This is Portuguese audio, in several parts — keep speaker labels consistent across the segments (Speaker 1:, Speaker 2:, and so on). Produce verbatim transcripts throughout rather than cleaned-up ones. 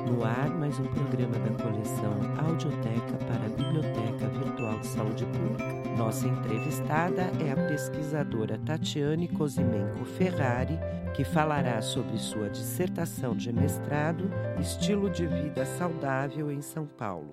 Speaker 1: No ar, mais um programa da coleção Audioteca para a Biblioteca Virtual de Saúde Pública. Nossa entrevistada é a pesquisadora Tatiane Cosimenko Ferrari, que falará sobre sua dissertação de mestrado, Estilo de Vida Saudável em São Paulo.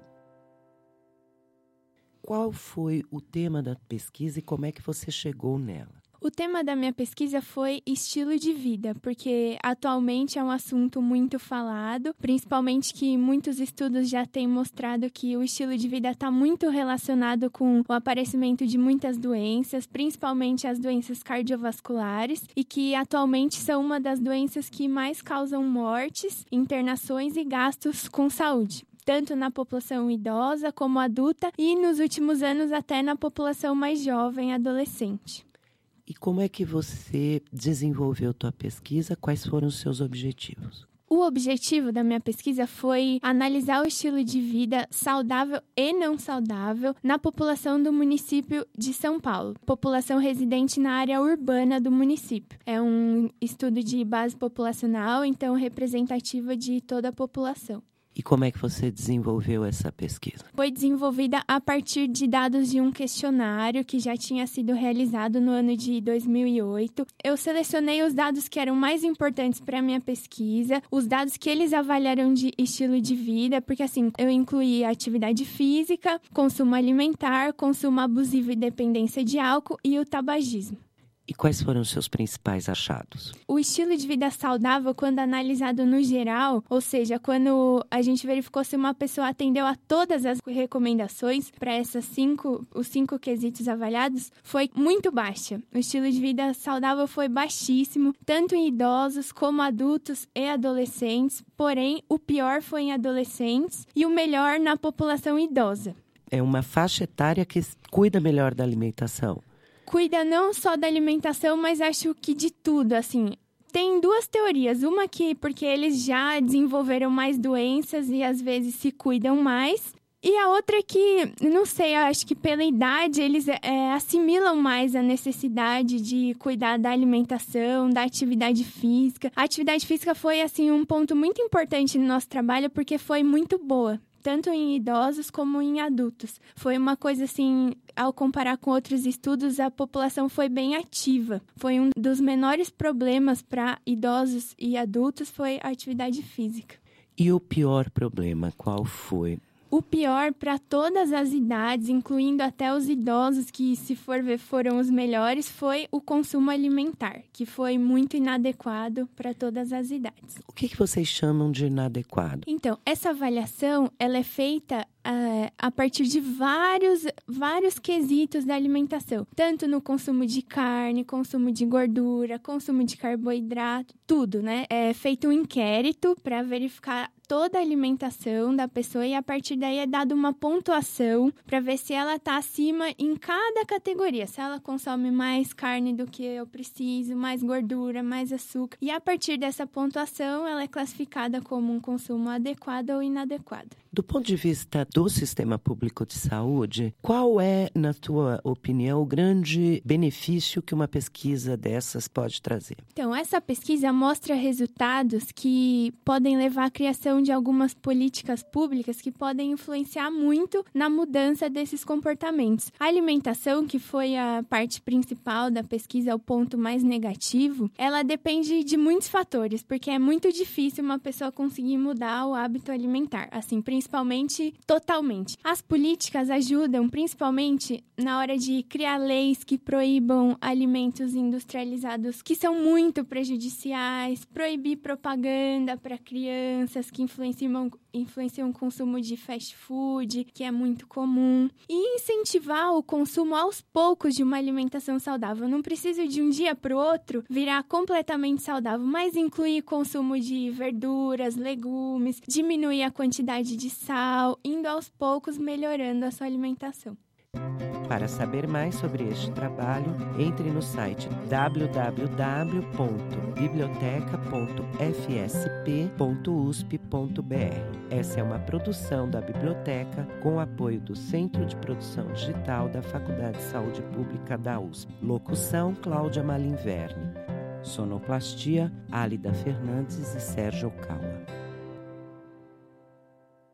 Speaker 1: Qual foi o tema da pesquisa e como é que você chegou nela?
Speaker 2: O tema da minha pesquisa foi estilo de vida, porque atualmente é um assunto muito falado, principalmente que muitos estudos já têm mostrado que o estilo de vida está muito relacionado com o aparecimento de muitas doenças, principalmente as doenças cardiovasculares, e que atualmente são uma das doenças que mais causam mortes, internações e gastos com saúde, tanto na população idosa como adulta e, nos últimos anos, até na população mais jovem, adolescente.
Speaker 1: E como é que você desenvolveu tua pesquisa? Quais foram os seus objetivos?
Speaker 2: O objetivo da minha pesquisa foi analisar o estilo de vida saudável e não saudável na população do município de São Paulo, população residente na área urbana do município. É um estudo de base populacional, então representativa de toda a população.
Speaker 1: E como é que você desenvolveu essa pesquisa?
Speaker 2: Foi desenvolvida a partir de dados de um questionário que já tinha sido realizado no ano de dois mil e oito. Eu selecionei os dados que eram mais importantes para a minha pesquisa, os dados que eles avaliaram de estilo de vida, porque assim, eu incluí atividade física, consumo alimentar, consumo abusivo e dependência de álcool e o tabagismo.
Speaker 1: E quais foram os seus principais achados?
Speaker 2: O estilo de vida saudável, quando analisado no geral, ou seja, quando a gente verificou se uma pessoa atendeu a todas as recomendações para essas cinco, os cinco quesitos avaliados, foi muito baixa. O estilo de vida saudável foi baixíssimo, tanto em idosos como adultos e adolescentes, porém, o pior foi em adolescentes e o melhor na população idosa.
Speaker 1: É uma faixa etária que cuida melhor da alimentação.
Speaker 2: Cuida não só da alimentação, mas acho que de tudo, assim. Tem duas teorias. Uma que porque eles já desenvolveram mais doenças e às vezes se cuidam mais. E a outra é que, não sei, eu acho que pela idade eles é, assimilam mais a necessidade de cuidar da alimentação, da atividade física. A atividade física foi, assim, um ponto muito importante no nosso trabalho porque foi muito boa, tanto em idosos como em adultos. Foi uma coisa assim, ao comparar com outros estudos, a população foi bem ativa. Foi um dos menores problemas para idosos e adultos, foi a atividade física.
Speaker 1: E o pior problema, qual foi?
Speaker 2: O pior para todas as idades, incluindo até os idosos, que se for ver foram os melhores, foi o consumo alimentar, que foi muito inadequado para todas as idades.
Speaker 1: O que, que vocês chamam de inadequado?
Speaker 2: Então, essa avaliação ela é feita uh, a partir de vários, vários quesitos da alimentação, tanto no consumo de carne, consumo de gordura, consumo de carboidrato, tudo, né? É feito um inquérito para verificar toda a alimentação da pessoa e a partir daí é dada uma pontuação para ver se ela está acima em cada categoria. Se ela consome mais carne do que eu preciso, mais gordura, mais açúcar. E a partir dessa pontuação, ela é classificada como um consumo adequado ou inadequado.
Speaker 1: Do ponto de vista do sistema público de saúde, qual é, na tua opinião, o grande benefício que uma pesquisa dessas pode trazer?
Speaker 2: Então, essa pesquisa mostra resultados que podem levar à criação de algumas políticas públicas que podem influenciar muito na mudança desses comportamentos. A alimentação, que foi a parte principal da pesquisa, o ponto mais negativo, ela depende de muitos fatores, porque é muito difícil uma pessoa conseguir mudar o hábito alimentar, assim, principalmente totalmente. As políticas ajudam, principalmente na hora de criar leis que proíbam alimentos industrializados que são muito prejudiciais, proibir propaganda para crianças que influenciam, influenciam o consumo de fast food, que é muito comum, e incentivar o consumo aos poucos de uma alimentação saudável. Não precisa de um dia para o outro virar completamente saudável, mas incluir consumo de verduras, legumes, diminuir a quantidade de sal, indo aos poucos melhorando a sua alimentação.
Speaker 1: Para saber mais sobre este trabalho, entre no site w w w ponto biblioteca ponto f s p ponto u s p ponto b r. Essa é uma produção da Biblioteca com apoio do Centro de Produção Digital da Faculdade de Saúde Pública da U S P. Locução: Cláudia Malinverne. Sonoplastia: Álida Fernandes e Sérgio Kawa.